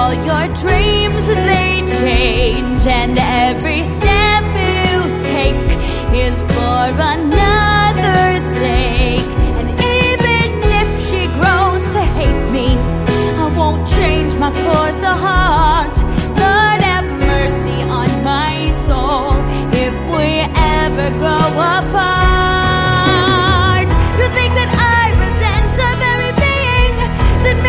all your dreams, they change, and every step you take is for another's sake. And even if she grows to hate me, I won't change my course of heart. Lord, have mercy on my soul if we ever grow up